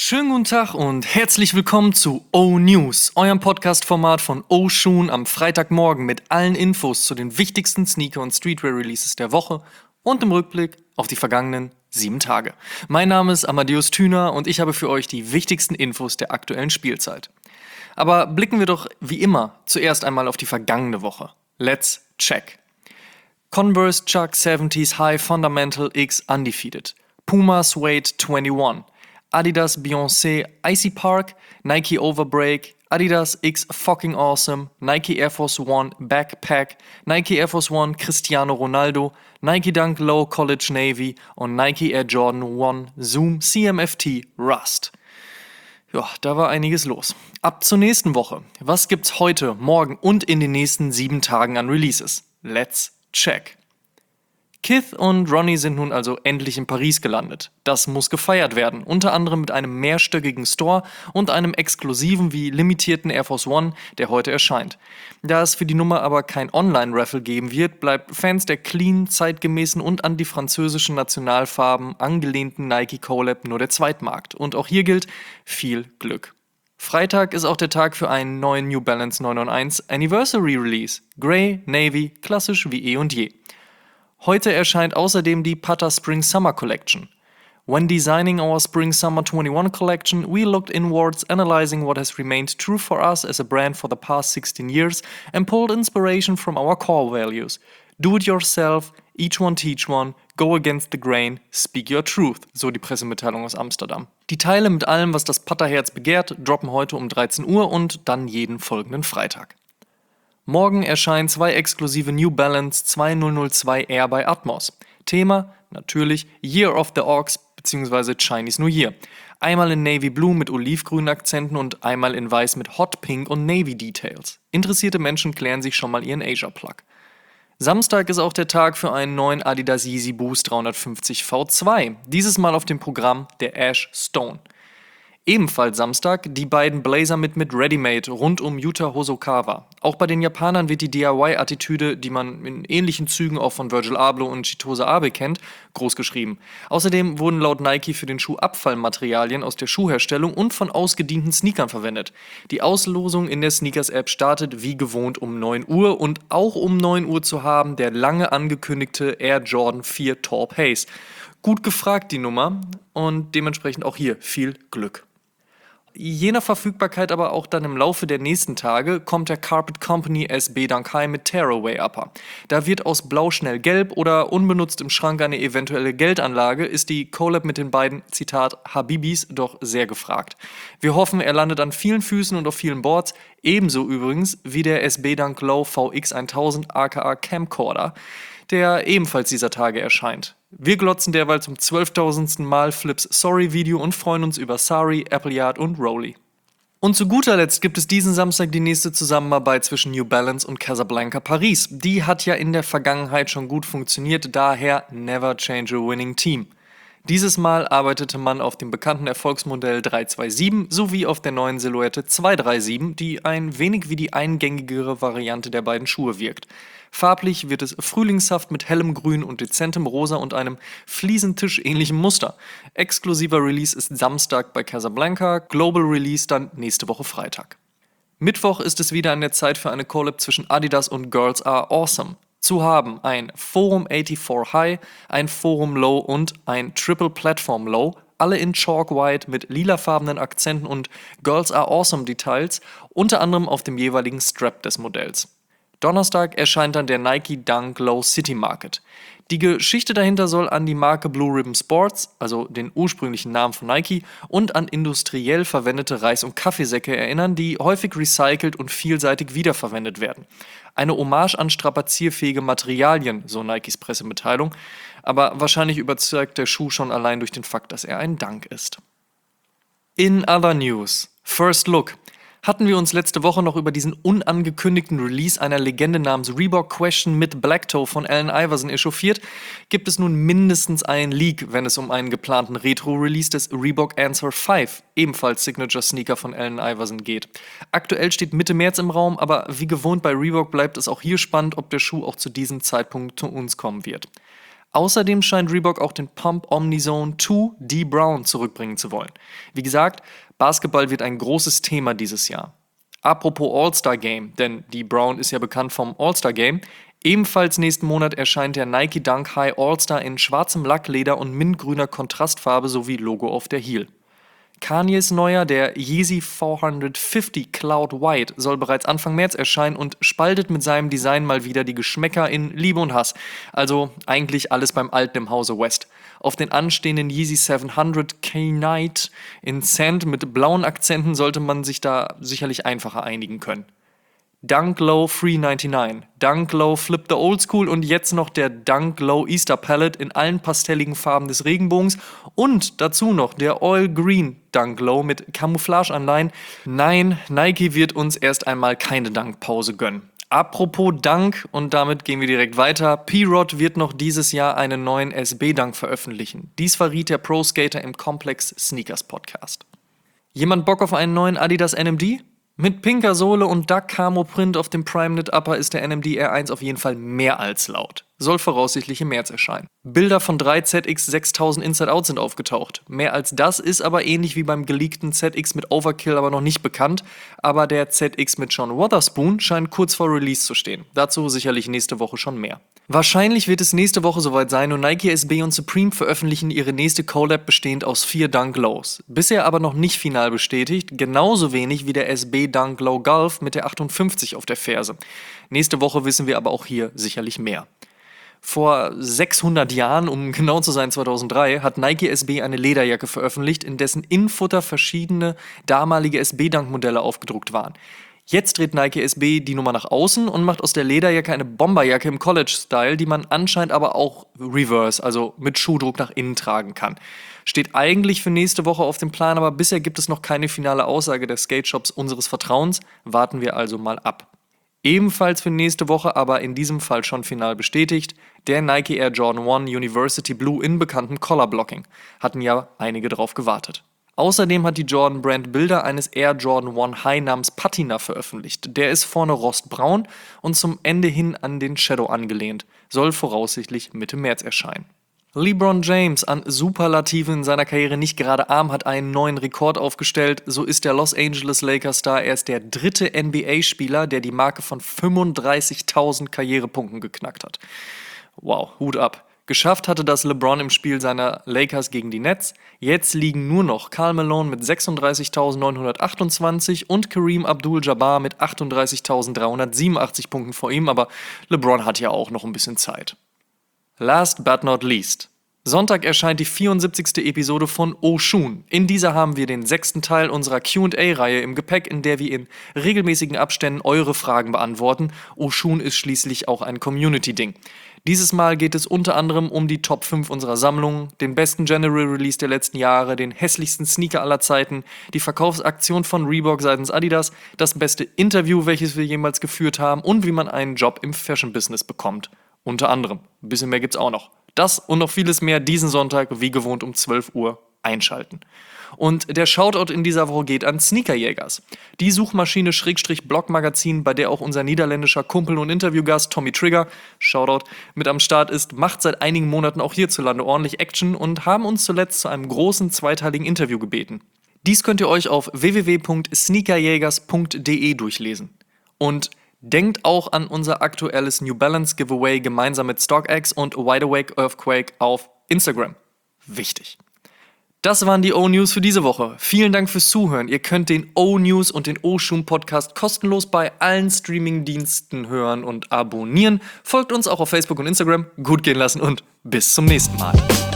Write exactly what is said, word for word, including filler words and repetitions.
Schönen guten Tag und herzlich willkommen zu O-News, eurem Podcast-Format von O-Shoon am Freitagmorgen mit allen Infos zu den wichtigsten Sneaker- und Streetwear-Releases der Woche und im Rückblick auf die vergangenen sieben Tage. Mein Name ist Amadeus Thüner und ich habe für euch die wichtigsten Infos der aktuellen Spielzeit. Aber blicken wir doch wie immer zuerst einmal auf die vergangene Woche. Let's check. Converse Chuck siebzig High Fundamental X Undefeated, Puma Suede einundzwanzig, Adidas Beyoncé Icy Park, Nike Overbreak, Adidas X Fucking Awesome, Nike Air Force One Backpack, Nike Air Force One Cristiano Ronaldo, Nike Dunk Low College Navy und Nike Air Jordan One Zoom C M F T Rust. Ja, da war einiges los. Ab zur nächsten Woche. Was gibt's heute, morgen und in den nächsten sieben Tagen an Releases? Let's check. Kith und Ronnie sind nun also endlich in Paris gelandet. Das muss gefeiert werden, unter anderem mit einem mehrstöckigen Store und einem exklusiven wie limitierten Air Force One, der heute erscheint. Da es für die Nummer aber kein Online-Raffle geben wird, bleibt Fans der clean, zeitgemäßen und an die französischen Nationalfarben angelehnten Nike Collab nur der Zweitmarkt. Und auch hier gilt, viel Glück. Freitag ist auch der Tag für einen neuen New Balance neunhunderteins Anniversary Release. Grey, Navy, klassisch wie eh und je. Heute erscheint außerdem die Pata Spring Summer Collection. When designing our Spring Summer twenty-one collection, we looked inwards, analyzing what has remained true for us as a brand for the past sixteen years and pulled inspiration from our core values. Do it yourself, each one teach one, go against the grain, speak your truth, so die Pressemitteilung aus Amsterdam. Die Teile mit allem, was das Pata-Herz begehrt, droppen heute um dreizehn Uhr und dann jeden folgenden Freitag. Morgen erscheinen zwei exklusive New Balance zweitausendzwei Air bei Atmos. Thema, natürlich, Year of the Ox bzw. Chinese New Year. Einmal in Navy Blue mit olivgrünen Akzenten und einmal in Weiß mit Hot Pink und Navy Details. Interessierte Menschen klären sich schon mal ihren Asia-Plug. Samstag ist auch der Tag für einen neuen Adidas Yeezy Boost dreihundertfünfzig V zwei. Dieses Mal auf dem Programm der Ash Stone. Ebenfalls Samstag die beiden Blazer mit mit Ready-Made rund um Yuta Hosokawa. Auch bei den Japanern wird die D I Y-Attitüde, die man in ähnlichen Zügen auch von Virgil Abloh und Chitose Abe kennt, großgeschrieben. Außerdem wurden laut Nike für den Schuh Abfallmaterialien aus der Schuhherstellung und von ausgedienten Sneakern verwendet. Die Auslosung in der Sneakers-App startet wie gewohnt um neun Uhr und auch um neun Uhr zu haben der lange angekündigte Air Jordan vier Torp Haze. Gut gefragt die Nummer und dementsprechend auch hier viel Glück. Je nach Verfügbarkeit aber auch dann im Laufe der nächsten Tage kommt der Carpet Company S B Dunk High mit Tearaway Upper. Da wird aus Blau schnell Gelb oder unbenutzt im Schrank eine eventuelle Geldanlage, ist die Collab mit den beiden, Zitat, Habibis doch sehr gefragt. Wir hoffen, er landet an vielen Füßen und auf vielen Boards, ebenso übrigens wie der S B Dunk Low V X tausend aka Camcorder, der ebenfalls dieser Tage erscheint. Wir glotzen derweil zum zwölftausendsten Mal Flips Sorry-Video und freuen uns über Sari, Appleyard und Rolly. Und zu guter Letzt gibt es diesen Samstag die nächste Zusammenarbeit zwischen New Balance und Casablanca Paris. Die hat ja in der Vergangenheit schon gut funktioniert, daher never change a winning team. Dieses Mal arbeitete man auf dem bekannten Erfolgsmodell drei zwei sieben sowie auf der neuen Silhouette zwei drei sieben, die ein wenig wie die eingängigere Variante der beiden Schuhe wirkt. Farblich wird es frühlingshaft mit hellem Grün und dezentem Rosa und einem Fliesentisch-ähnlichen Muster. Exklusiver Release ist Samstag bei Casablanca, Global Release dann nächste Woche Freitag. Mittwoch ist es wieder an der Zeit für eine Collab zwischen Adidas und Girls Are Awesome. Zu haben ein Forum vierundachtzig High, ein Forum Low und ein Triple Platform Low, alle in Chalk White mit lilafarbenen Akzenten und Girls Are Awesome Details, unter anderem auf dem jeweiligen Strap des Modells. Donnerstag erscheint dann der Nike Dunk Low City Market. Die Geschichte dahinter soll an die Marke Blue Ribbon Sports, also den ursprünglichen Namen von Nike, und an industriell verwendete Reis- und Kaffeesäcke erinnern, die häufig recycelt und vielseitig wiederverwendet werden. Eine Hommage an strapazierfähige Materialien, so Nikes Pressemitteilung, aber wahrscheinlich überzeugt der Schuh schon allein durch den Fakt, dass er ein Dunk ist. In other news, First Look. Hatten wir uns letzte Woche noch über diesen unangekündigten Release einer Legende namens Reebok Question mit Black Toe von Allen Iverson echauffiert, gibt es nun mindestens einen Leak, wenn es um einen geplanten Retro-Release des Reebok Answer fünf, ebenfalls Signature-Sneaker von Allen Iverson, geht. Aktuell steht Mitte März im Raum, aber wie gewohnt bei Reebok bleibt es auch hier spannend, ob der Schuh auch zu diesem Zeitpunkt zu uns kommen wird. Außerdem scheint Reebok auch den Pump Omnizone zwei Dee Brown zurückbringen zu wollen. Wie gesagt, Basketball wird ein großes Thema dieses Jahr. Apropos All-Star Game, denn Dee Brown ist ja bekannt vom All-Star Game. Ebenfalls nächsten Monat erscheint der Nike Dunk High All-Star in schwarzem Lackleder und mintgrüner Kontrastfarbe sowie Logo auf der Heel. Kanyes neuer, der Yeezy vierhundertfünfzig Cloud White, soll bereits Anfang März erscheinen und spaltet mit seinem Design mal wieder die Geschmäcker in Liebe und Hass. Also eigentlich alles beim Alten im Hause West. Auf den anstehenden Yeezy siebenhundert K-Night in Sand mit blauen Akzenten sollte man sich da sicherlich einfacher einigen können. Dunk Low drei neunundneunzig, Dunk Low Flip the Old School und jetzt noch der Dunk Low Easter Palette in allen pastelligen Farben des Regenbogens und dazu noch der Oil Green Dunk Low mit Camouflage-Anleihen. Nein, Nike wird uns erst einmal keine Dunk-Pause gönnen. Apropos Dunk, und damit gehen wir direkt weiter, P-Rod wird noch dieses Jahr einen neuen S B-Dunk veröffentlichen. Dies verriet der Pro-Skater im Complex Sneakers Podcast. Jemand Bock auf einen neuen Adidas N M D? Mit pinker Sohle und Duck Camo Print auf dem Prime Knit Upper ist der N M D R eins auf jeden Fall mehr als laut. Soll voraussichtlich im März erscheinen. Bilder von drei Z X sechstausend Inside Out sind aufgetaucht. Mehr als das ist aber ähnlich wie beim geleakten Z X mit Overkill aber noch nicht bekannt. Aber der Z X mit John Wotherspoon scheint kurz vor Release zu stehen. Dazu sicherlich nächste Woche schon mehr. Wahrscheinlich wird es nächste Woche soweit sein und Nike S B und Supreme veröffentlichen ihre nächste Collab bestehend aus vier Dunk Lows. Bisher aber noch nicht final bestätigt, genauso wenig wie der S B Dunk Low Golf mit der achtundfünfzig auf der Ferse. Nächste Woche wissen wir aber auch hier sicherlich mehr. Vor sechshundert Jahren, um genau zu sein zweitausenddrei, hat Nike S B eine Lederjacke veröffentlicht, in dessen Innenfutter verschiedene damalige S B-Dunk-Modelle aufgedruckt waren. Jetzt dreht Nike S B die Nummer nach außen und macht aus der Lederjacke eine Bomberjacke im College-Style, die man anscheinend aber auch reverse, also mit Schuhdruck nach innen tragen kann. Steht eigentlich für nächste Woche auf dem Plan, aber bisher gibt es noch keine finale Aussage der Skate-Shops unseres Vertrauens. Warten wir also mal ab. Ebenfalls für nächste Woche, aber in diesem Fall schon final bestätigt, der Nike Air Jordan eins University Blue in bekanntem Collar-Blocking. Hatten ja einige drauf gewartet. Außerdem hat die Jordan Brand Bilder eines Air Jordan eins High namens Patina veröffentlicht. Der ist vorne rostbraun und zum Ende hin an den Shadow angelehnt. Soll voraussichtlich Mitte März erscheinen. LeBron James, an Superlativen in seiner Karriere nicht gerade arm, hat einen neuen Rekord aufgestellt. So ist der Los Angeles Lakers-Star erst der dritte N B A-Spieler, der die Marke von fünfunddreißigtausend Karrierepunkten geknackt hat. Wow, Hut ab. Geschafft hatte das LeBron im Spiel seiner Lakers gegen die Nets. Jetzt liegen nur noch Karl Malone mit sechsunddreißigtausendneunhundertachtundzwanzig und Kareem Abdul-Jabbar mit achtunddreißigtausenddreihundertsiebenundachtzig Punkten vor ihm, aber LeBron hat ja auch noch ein bisschen Zeit. Last but not least. Sonntag erscheint die vierundsiebzigste Episode von Oshun. In dieser haben wir den sechsten Teil unserer Q und A-Reihe im Gepäck, in der wir in regelmäßigen Abständen eure Fragen beantworten. Oshun ist schließlich auch ein Community-Ding. Dieses Mal geht es unter anderem um die Top fünf unserer Sammlung, den besten General Release der letzten Jahre, den hässlichsten Sneaker aller Zeiten, die Verkaufsaktion von Reebok seitens Adidas, das beste Interview, welches wir jemals geführt haben und wie man einen Job im Fashion-Business bekommt. Unter anderem. Ein bisschen mehr gibt's auch noch. Das und noch vieles mehr diesen Sonntag, wie gewohnt um zwölf Uhr, einschalten. Und der Shoutout in dieser Woche geht an Sneakerjägers. Die Suchmaschine Schrägstrich Blogmagazin, bei der auch unser niederländischer Kumpel und Interviewgast Tommy Trigger, Shoutout, mit am Start ist, macht seit einigen Monaten auch hierzulande ordentlich Action und haben uns zuletzt zu einem großen zweiteiligen Interview gebeten. Dies könnt ihr euch auf w w w punkt sneakerjägers punkt d e durchlesen. Und denkt auch an unser aktuelles New Balance Giveaway gemeinsam mit StockX und Wide Awake Earthquake auf Instagram. Wichtig. Das waren die O-News für diese Woche. Vielen Dank fürs Zuhören. Ihr könnt den O-News und den Oshun-Podcast kostenlos bei allen Streaming-Diensten hören und abonnieren. Folgt uns auch auf Facebook und Instagram. Gut gehen lassen und bis zum nächsten Mal.